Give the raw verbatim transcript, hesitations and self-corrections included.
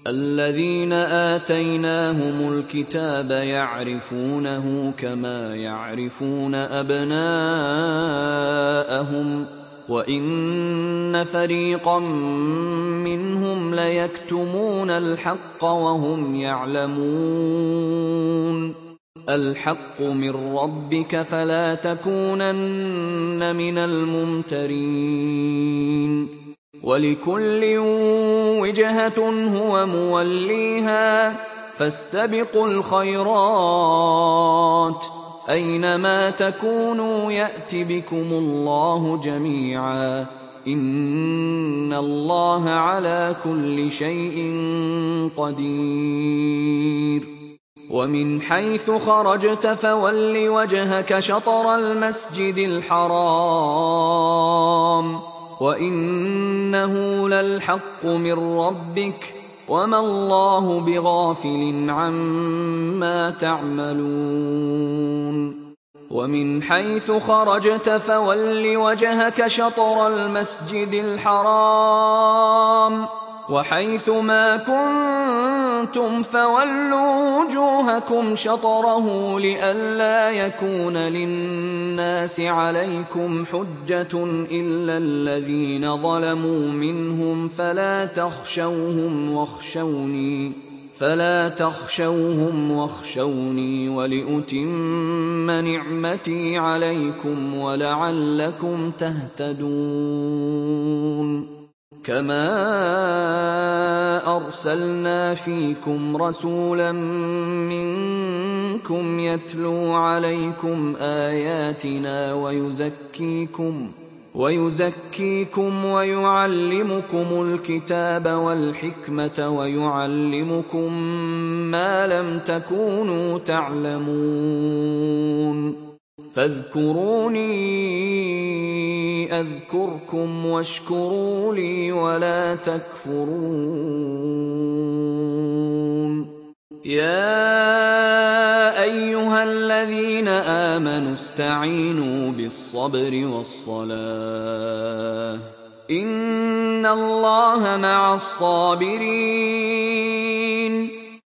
الذين آتيناهم الكتاب يعرفونه كما يعرفون أبناءهم وإن فريقا منهم ليكتمون الحق وهم يعلمون. الحق من ربك فلا تكونن من الممترين. ولكل وجهة هو موليها فاستبقوا الخيرات أينما تكونوا يأت بكم الله جميعا إن الله على كل شيء قدير. ومن حيث خرجت فول وجهك شطر المسجد الحرام وإنه للحق من ربك وما الله بغافل عما تعملون. ومن حيث خرجت فول وجهك شطر المسجد الحرام وحيث ما كنتم فولوا وجوهكم شطره لئلا يكون للناس عليكم حجة إلا الذين ظلموا منهم فلا تخشوهم واخشوني فلا تخشوهم واخشوني ولأتم نعمتي عليكم ولعلكم تهتدون. كما أرسلنا فيكم رسولا منكم يتلو عليكم آياتنا ويزكيكم ويزكيكم ويعلمكم الكتاب والحكمة ويعلمكم ما لم تكونوا تعلمون. فاذكروني أذكركم واشكروا لي ولا تكفرون. يا أيها الذين آمنوا استعينوا بالصبر والصلاة إن الله مع الصابرين.